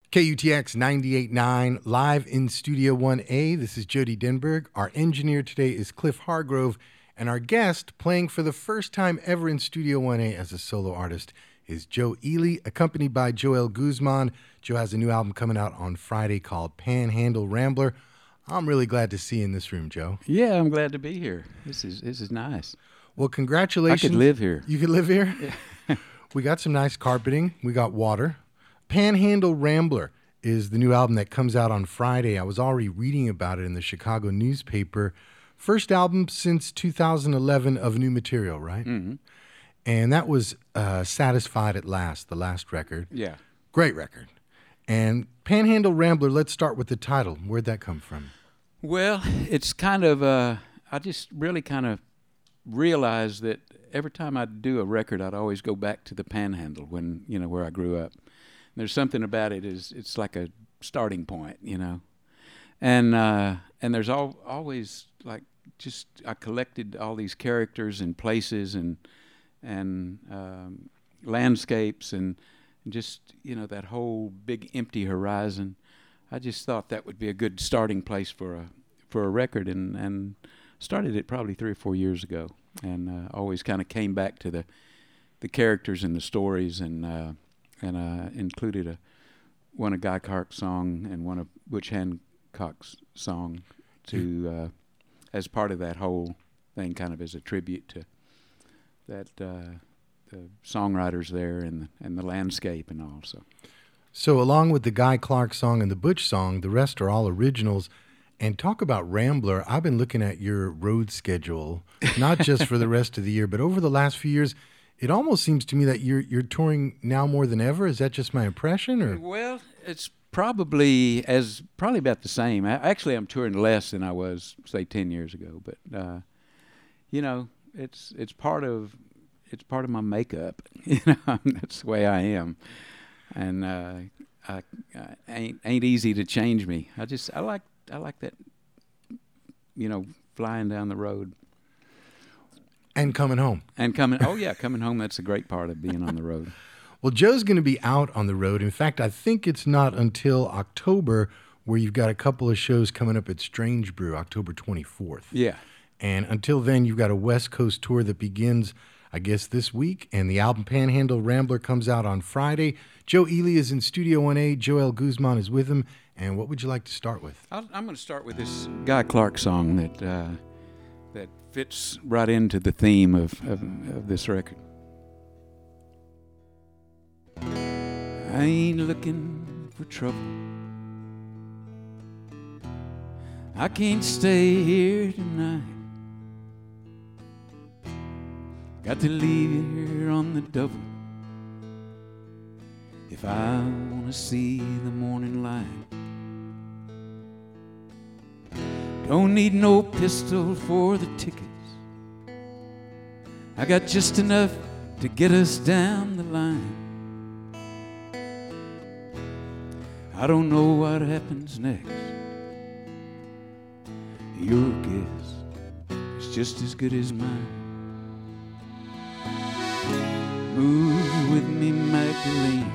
KUTX 98.9, live in Studio 1A. This is Jody Denberg. Our engineer today is Cliff Hargrove, and our guest, playing for the first time ever in Studio 1A as a solo artist, is Joe Ely, accompanied by Joel Guzman. Joe has a new album coming out on Friday called Panhandle Rambler. I'm really glad to see you in this room, Joe. Yeah, I'm glad to be here. This is nice. Well, congratulations. I could live here. You could live here? Yeah. We got some nice carpeting. We got water. Panhandle Rambler is the new album that comes out on Friday. I was already reading about it in the Chicago newspaper. First album since 2011 of new material, right? Mm-hmm. And that was Satisfied at Last, the last record. Yeah. Great record. And Panhandle Rambler, let's start with the title. Where'd that come from? Well, it's kind of, I just really kind of realized that every time I'd do a record, I'd always go back to the Panhandle when, where I grew up. There's something about it it's like a starting point, and there's always like just I collected all these characters and places and landscapes and just that whole big empty horizon. I just thought that would be a good starting place for a record and started it probably 3 or 4 years ago, and always kind of came back to the characters and the stories and included one of Guy Clark's song and one of Butch Hancock's song to as part of that whole thing, kind of as a tribute to that the songwriters there and the landscape and all. So along with the Guy Clark song and the Butch song, the rest are all originals. And talk about Rambler. I've been looking at your road schedule, not just for the rest of the year, but over the last few years. It almost seems to me that you're touring now more than ever. Is that just my impression, or? Well, it's probably about the same. Actually, I'm touring less than I was, say, 10 years ago. But it's part of my makeup. That's the way I am, and I ain't easy to change me. I like that, flying down the road. And coming home. Coming home, that's a great part of being on the road. Well, Joe's going to be out on the road. In fact, I think it's not until October where you've got a couple of shows coming up at Strange Brew, October 24th. Yeah. And until then, you've got a West Coast tour that begins, I guess, this week. And the album Panhandle Rambler comes out on Friday. Joe Ely is in Studio 1A. Joel Guzman is with him. And what would you like to start with? I'm going to start with this Guy Clark song that fits right into the theme of this record. I ain't looking for trouble. I can't stay here tonight. Got to leave you here on the double if I want to see the morning light. Don't need no pistol for the tickets. I got just enough to get us down the line. I don't know what happens next. Your guess is just as good as mine. Move with me, Magdalene.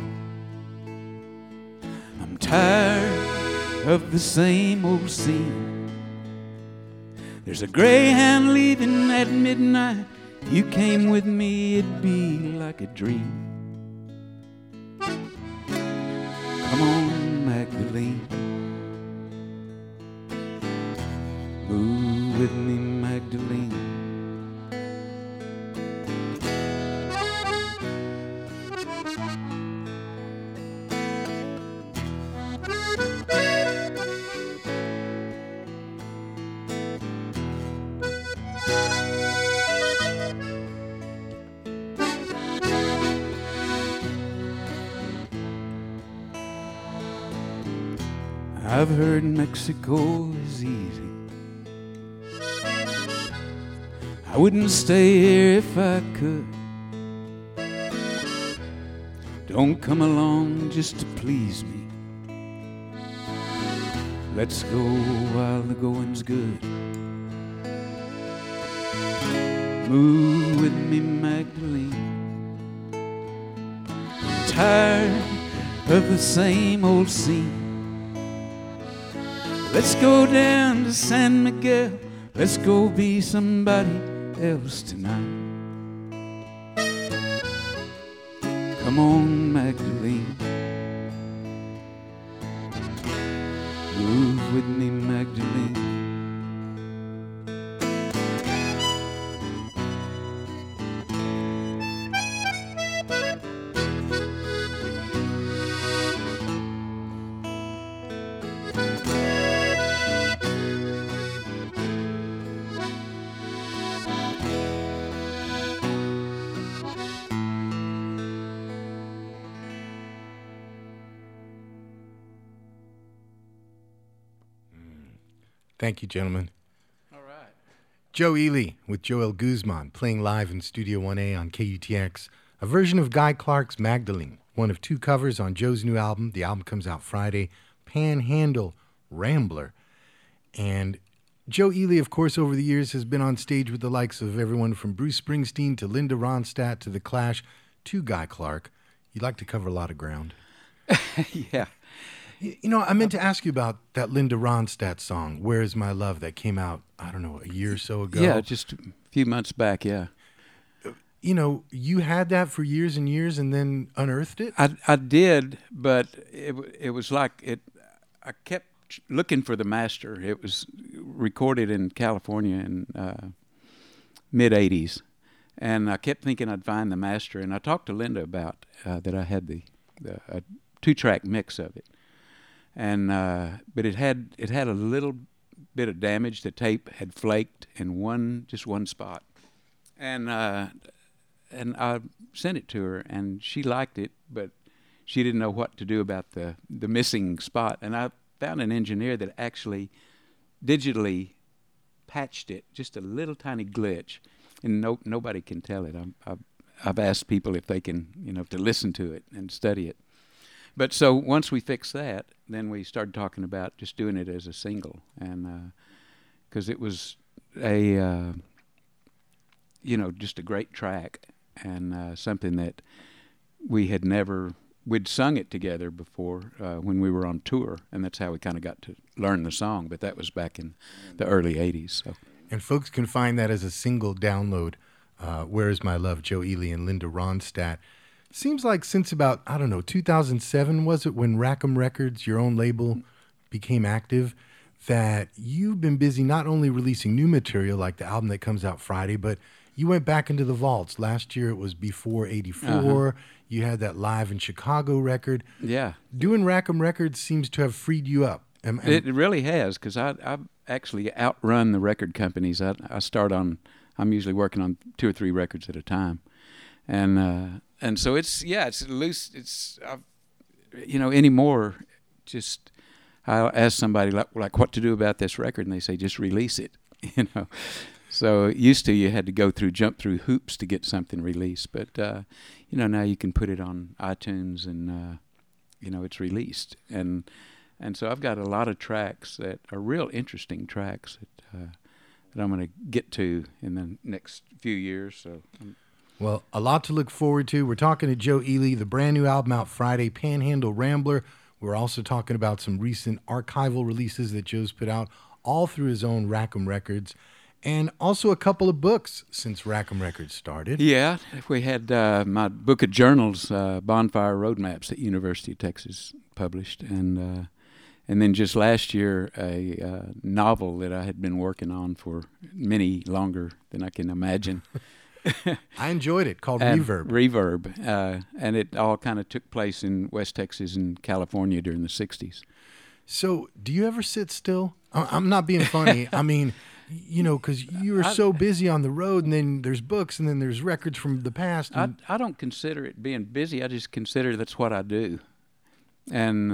I'm tired of the same old scene. There's a Greyhound leaving at midnight. You came with me, it'd be like a dream. Come on, Magdalene. Move with me, Magdalene. I've heard Mexico is easy. I wouldn't stay here if I could. Don't come along just to please me. Let's go while the going's good. Move with me, Magdalene. I'm tired of the same old scene. Let's go down to San Miguel. Let's go be somebody else tonight. Come on, Magdalene. Move with me, Magdalene. Thank you, gentlemen. All right. Joe Ely with Joel Guzman playing live in Studio 1A on KUTX, a version of Guy Clark's Magdalene, one of two covers on Joe's new album. The album comes out Friday, Panhandle Rambler. And Joe Ely, of course, over the years has been on stage with the likes of everyone from Bruce Springsteen to Linda Ronstadt to The Clash to Guy Clark. You like to cover a lot of ground. Yeah. You know, I meant to ask you about that Linda Ronstadt song, Where Is My Love, that came out, I don't know, a year or so ago. Yeah, just a few months back, yeah. You know, you had that for years and years and then unearthed it? I did, but it was like I kept looking for the master. It was recorded in California in mid-'80s, and I kept thinking I'd find the master. And I talked to Linda about that I had the a 2-track mix of it. And but it had a little bit of damage. The tape had flaked in just one spot, and I sent it to her, and she liked it, but she didn't know what to do about the missing spot. And I found an engineer that actually digitally patched it, just a little tiny glitch, and nobody can tell it. I've asked people if they can, to listen to it and study it. But so once we fixed that, then we started talking about just doing it as a single, and because it was just a great track and something that we'd sung it together before when we were on tour, and that's how we kind of got to learn the song. But that was back in the early '80s. So. And folks can find that as a single download. Where Is My Love, Joe Ely and Linda Ronstadt. Seems like since about, 2007, was it, when Rackham Records, your own label, became active, that you've been busy not only releasing new material like the album that comes out Friday, but you went back into the vaults. Last year it was Before '84. Uh-huh. You had that Live in Chicago record. Yeah. Doing Rackham Records seems to have freed you up. It really has, because I've actually outrun the record companies. I'm usually working on 2 or 3 records at a time. And so it's loose. Anymore, just I'll ask somebody like what to do about this record, and they say just release it. So used to you had to jump through hoops to get something released, but now you can put it on iTunes and it's released. And so I've got a lot of tracks that are real interesting tracks that I'm going to get to in the next few years. So. Well, a lot to look forward to. We're talking to Joe Ely, the brand new album out Friday, Panhandle Rambler. We're also talking about some recent archival releases that Joe's put out, all through his own Rackham Records, and also a couple of books since Rackham Records started. Yeah, we had my book of journals, Bonfire Roadmaps, that University of Texas published, and then just last year a novel that I had been working on for many longer than I can imagine. I enjoyed it, called Reverb. Reverb, and it all kind of took place in West Texas and California during the 60s. So do you ever sit still? I'm not being funny. I mean, because you were so busy on the road, and then there's books, and then there's records from the past. I don't consider it being busy. I just consider that's what I do. And,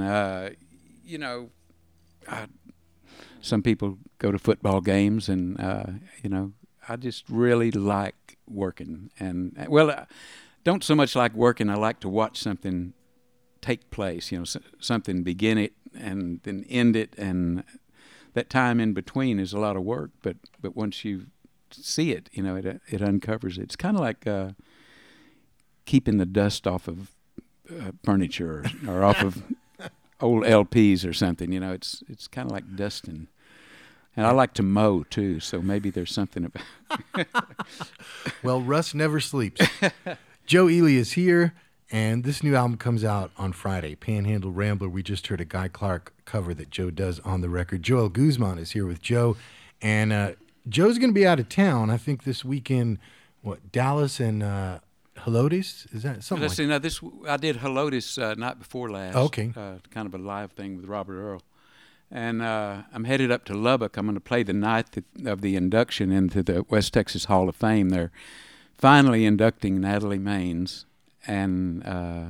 some people go to football games, and, I just really like working. And don't so much like working. I like to watch something take place, something begin it and then end it. And that time in between is a lot of work. But once you see it, it uncovers it. It's kind of like keeping the dust off of furniture or off of old LPs or something. It's kind of like dusting. And I like to mow, too, so maybe there's something about Well, Russ never sleeps. Joe Ely is here, and this new album comes out on Friday, Panhandle Rambler. We just heard a Guy Clark cover that Joe does on the record. Joel Guzman is here with Joe, and Joe's going to be out of town, I think, this weekend. Dallas and Helotes? Is that something Let's see, now I did Helotes night before last. Okay. Kind of a live thing with Robert Earl. And I'm headed up to Lubbock. I'm going to play the night of the induction into the West Texas Hall of Fame. They're finally inducting Natalie Maines, and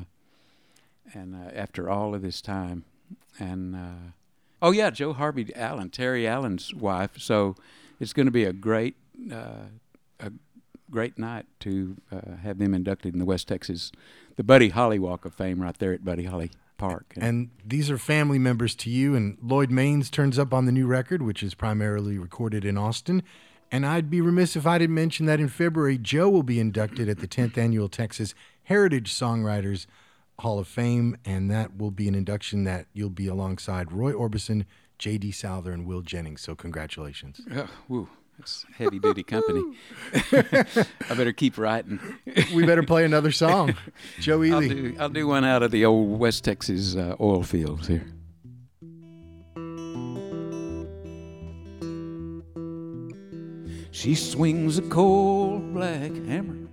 after all of this time, and Joe Harvey Allen, Terry Allen's wife. So it's going to be a great night to have them inducted in the West Texas, the Buddy Holly Walk of Fame, right there at Buddy Holly Park. And these are family members to you, and Lloyd Maines turns up on the new record, which is primarily recorded in Austin. And I'd be remiss if I didn't mention that in February, Joe will be inducted at the 10th Annual Texas Heritage Songwriters Hall of Fame, and that will be an induction that you'll be alongside Roy Orbison, J.D. Souther, and Will Jennings. So congratulations. Woo. It's heavy-duty company. I better keep writing. We better play another song. Joe Ely. I'll do one out of the old West Texas oil fields here. She swings a cold black hammer,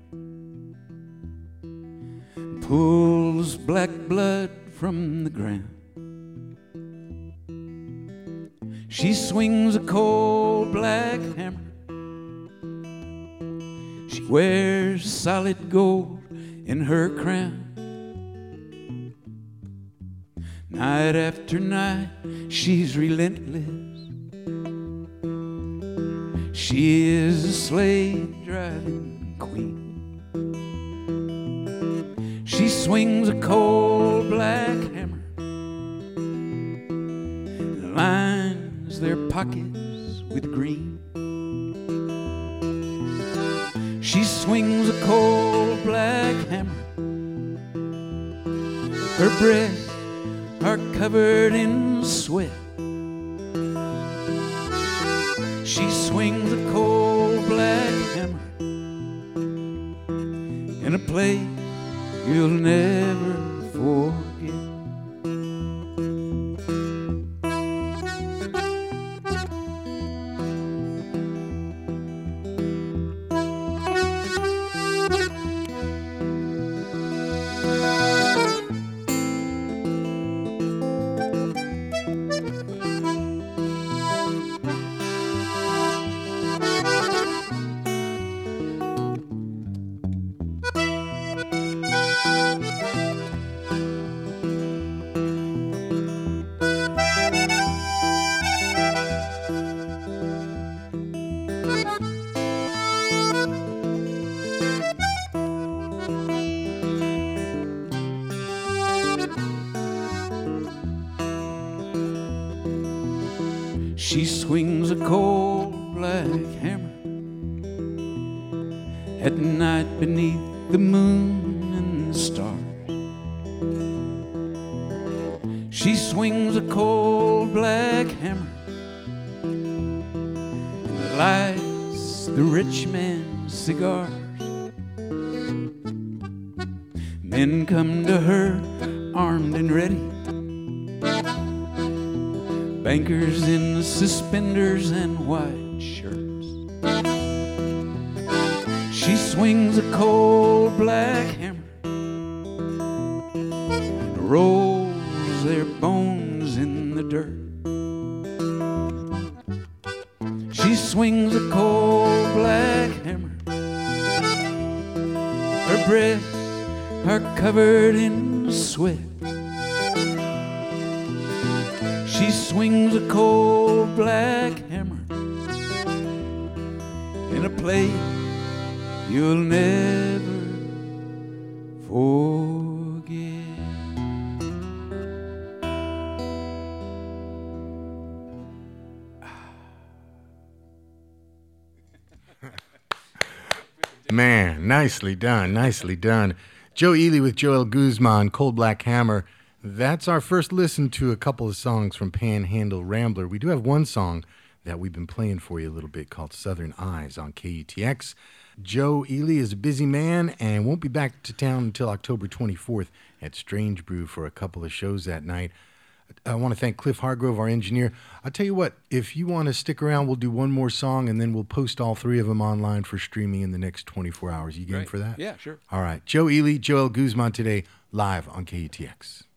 pulls black blood from the ground. She swings a cold black hammer. She wears solid gold in her crown. Night after night, she's relentless. She is a slave-driving queen. She swings a cold black hammer, lines their pockets with green. She swings a cold black hammer. Her breasts are covered in sweat. She swings a cold black hammer in a place you'll never forget. She swings a cold black hammer at night beneath the moon and the stars. She swings a cold black hammer and lights the rich man's cigars. Men come to her armed and ready, bankers in suspenders and white shirts. She swings a cold black hammer and rolls their bones in the dirt. She swings a cold black hammer. Her breasts are covered in sweat. She swings a cold black hammer in a place you'll never forget. Man, nicely done, nicely done. Joe Ely with Joel Guzman, Cold Black Hammer. That's our first listen to a couple of songs from Panhandle Rambler. We do have one song that we've been playing for you a little bit called Southern Eyes on KUTX. Joe Ely is a busy man and won't be back to town until October 24th at Strange Brew for a couple of shows that night. I want to thank Cliff Hargrove, our engineer. I'll tell you what, if you want to stick around, we'll do one more song, and then we'll post all three of them online for streaming in the next 24 hours. You game for that? Yeah, sure. All right. Joe Ely, Joel Guzman today, live on KUTX.